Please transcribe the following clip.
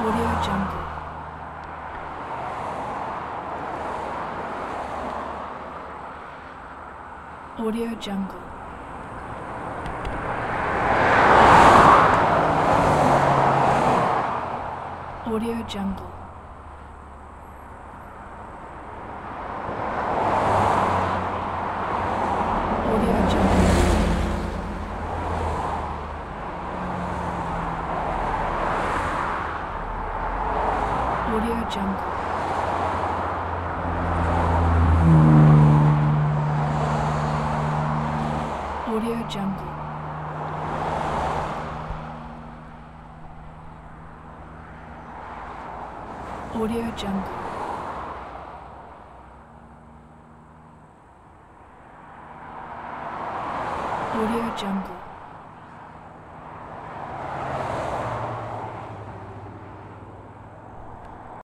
Audio Jungle. Audio Jungle. Audio Jungle. Audio Jungle. Audio Jungle. Audio Jungle. Audio Jungle. Audio Jungle.